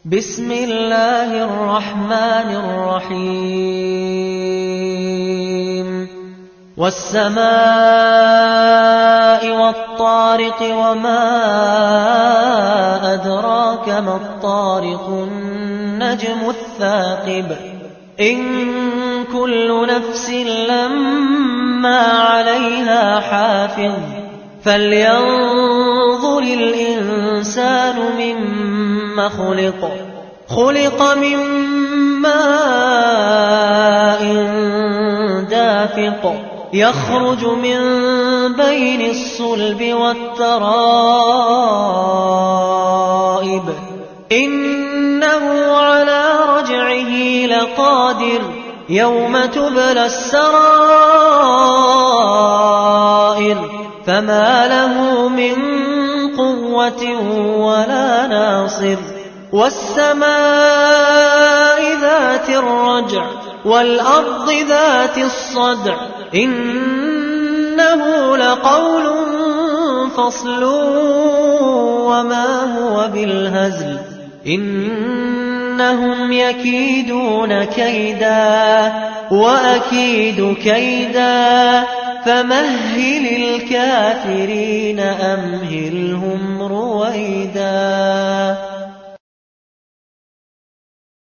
بسم الله الرحمن الرحيم والسماء والطارق وما أدراك ما الطارق النجم الثاقب إن كل نفس لما عليها حافظ فلينظر الإنسان مما خلق من ماء دافق يخرج من بين الصلب والترائب إنه على رجعه لقادر يوم تبلى السرائر فما له من قوة ولا ناصر والسماء ذات الرجع والأرض ذات الصدع إنه لقول فصل وما هو بالهزل إنهم يكيدون كيدا وأكيد كيدا فمهل الكافرين أمهلهم رويدا.